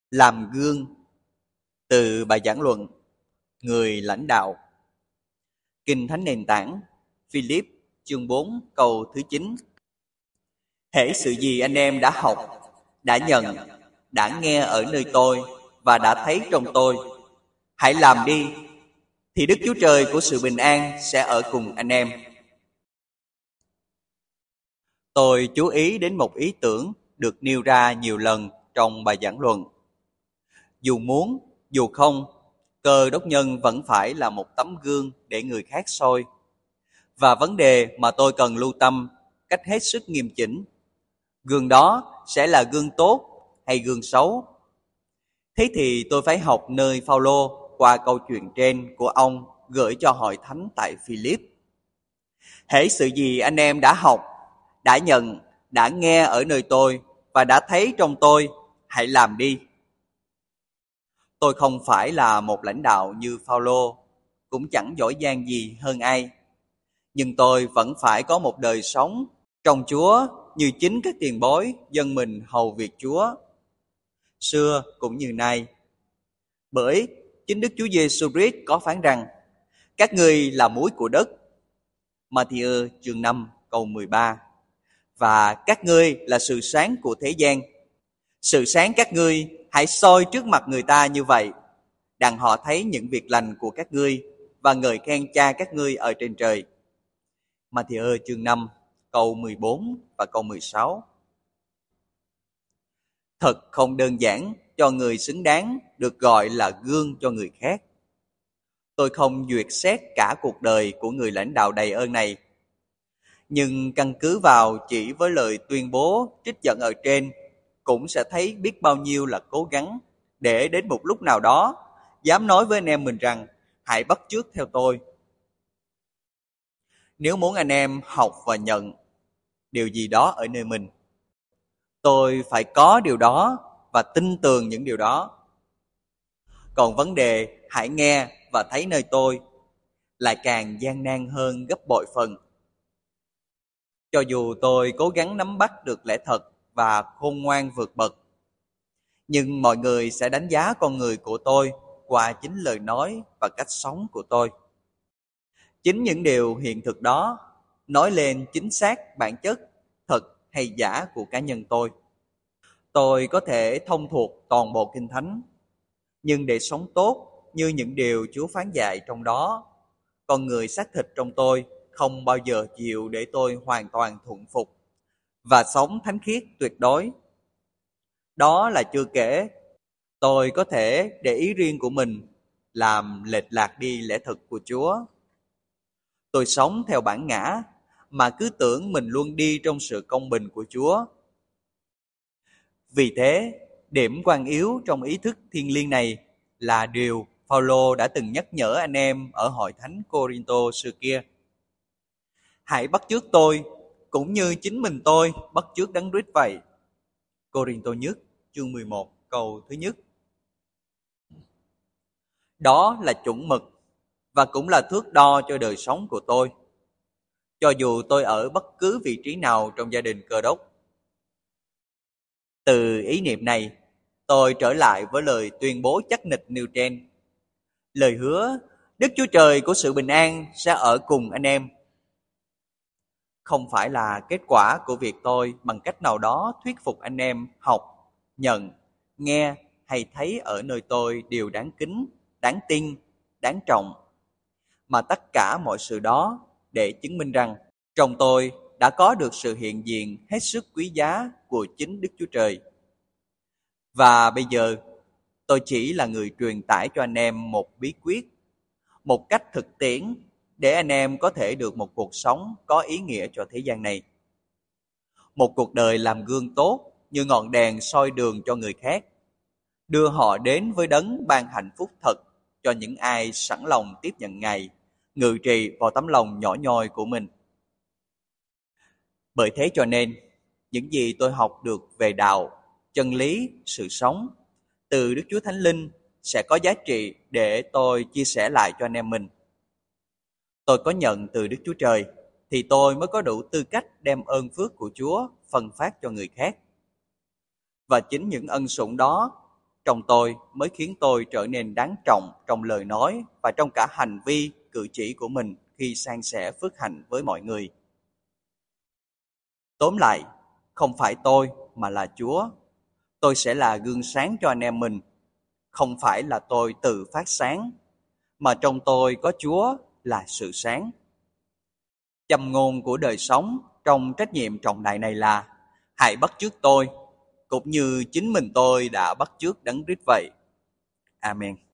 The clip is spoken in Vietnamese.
Làm gương. Từ bài giảng luận Người lãnh đạo. Kinh Thánh nền tảng Philip chương 4 câu thứ 9. Hễ sự gì anh em đã học, đã nhận, đã nghe ở nơi tôi và đã thấy trong tôi, hãy làm đi, thì Đức Chúa Trời của sự bình an sẽ ở cùng anh em. Tôi chú ý đến một ý tưởng được nêu ra nhiều lần trong bài giảng luận. Dù muốn, dù không, Cơ Đốc nhân vẫn phải là một tấm gương để người khác soi. Và vấn đề mà tôi cần lưu tâm cách hết sức nghiêm chỉnh, gương đó sẽ là gương tốt hay gương xấu? Thế thì tôi phải học nơi Phaolô qua câu chuyện trên của ông gửi cho hội thánh tại Philip. Hễ sự gì anh em đã học, đã nhận, đã nghe ở nơi tôi và đã thấy trong tôi, hãy làm đi. Tôi không phải là một lãnh đạo như Phaolô, cũng chẳng giỏi giang gì hơn ai. Nhưng tôi vẫn phải có một đời sống trong Chúa như chính các tiền bối dân mình hầu việc Chúa, xưa cũng như nay. Bởi chính Đức Chúa Giêsu Christ có phán rằng: các ngươi là muối của đất, Ma-thi-ơ chương 5 câu 13. Và các ngươi là sự sáng của thế gian. Sự sáng các ngươi hãy soi trước mặt người ta như vậy, đặng họ thấy những việc lành của các ngươi và ngợi khen Cha các ngươi ở trên trời. Ma-thi-ơ chương 5 câu 14 và câu 16. Thật không đơn giản cho người xứng đáng được gọi là gương cho người khác. Tôi không duyệt xét cả cuộc đời của người lãnh đạo đầy ơn này, nhưng căn cứ vào chỉ với lời tuyên bố trích dẫn ở trên, cũng sẽ thấy biết bao nhiêu là cố gắng để đến một lúc nào đó dám nói với anh em mình rằng: hãy bắt chước theo tôi. Nếu muốn anh em học và nhận điều gì đó ở nơi mình, tôi phải có điều đó và tin tưởng những điều đó. Còn vấn đề hãy nghe và thấy nơi tôi lại càng gian nan hơn gấp bội phần. Cho dù tôi cố gắng nắm bắt được lẽ thật và khôn ngoan vượt bậc, nhưng mọi người sẽ đánh giá con người của tôi qua chính lời nói và cách sống của tôi. Chính những điều hiện thực đó nói lên chính xác bản chất thật hay giả của cá nhân tôi. Tôi có thể thông thuộc toàn bộ Kinh Thánh, nhưng để sống tốt như những điều Chúa phán dạy trong đó, con người xác thịt trong tôi không bao giờ chịu để tôi hoàn toàn thuận phục và sống thánh khiết tuyệt đối. Đó là chưa kể, tôi có thể để ý riêng của mình làm lệch lạc đi lẽ thật của Chúa. Tôi sống theo bản ngã mà cứ tưởng mình luôn đi trong sự công bình của Chúa. Vì thế, điểm quan yếu trong ý thức thiêng liêng này là điều Phaolô đã từng nhắc nhở anh em ở hội thánh Cô-rin-tô xưa kia. Hãy bắt chước tôi cũng như chính mình tôi bắt chước Đấng Christ vậy. Cô-rin-tô nhất chương 11 câu thứ nhất. Đó là chuẩn mực và cũng là thước đo cho đời sống của tôi, cho dù tôi ở bất cứ vị trí nào trong gia đình Cơ Đốc. Từ ý niệm này, tôi trở lại với lời tuyên bố chắc nịch nêu trên. Lời hứa Đức Chúa Trời của sự bình an sẽ ở cùng anh em. Không phải là kết quả của việc tôi bằng cách nào đó thuyết phục anh em học, nhận, nghe hay thấy ở nơi tôi điều đáng kính, đáng tin, đáng trọng, mà tất cả mọi sự đó để chứng minh rằng trong tôi đã có được sự hiện diện hết sức quý giá của chính Đức Chúa Trời. Và bây giờ tôi chỉ là người truyền tải cho anh em một bí quyết, một cách thực tiễn để anh em có thể được một cuộc sống có ý nghĩa cho thế gian này. Một cuộc đời làm gương tốt như ngọn đèn soi đường cho người khác, đưa họ đến với Đấng ban hạnh phúc thật cho những ai sẵn lòng tiếp nhận Ngài, ngự trị vào tấm lòng nhỏ nhoi của mình. Bởi thế cho nên, những gì tôi học được về đạo, chân lý, sự sống từ Đức Chúa Thánh Linh sẽ có giá trị để tôi chia sẻ lại cho anh em mình. Tôi có nhận từ Đức Chúa Trời thì tôi mới có đủ tư cách đem ơn phước của Chúa phân phát cho người khác. Và chính những ân sủng đó trong tôi mới khiến tôi trở nên đáng trọng trong lời nói và trong cả hành vi, cử chỉ của mình khi san sẻ phước hạnh với mọi người. Tóm lại, không phải tôi mà là Chúa. Tôi sẽ là gương sáng cho anh em mình. Không phải là tôi tự phát sáng, mà trong tôi có Chúa là sự sáng. Châm ngôn của đời sống trong trách nhiệm trọng đại này là: hãy bắt chước tôi, cũng như chính mình tôi đã bắt chước Đấng Christ vậy. Amen.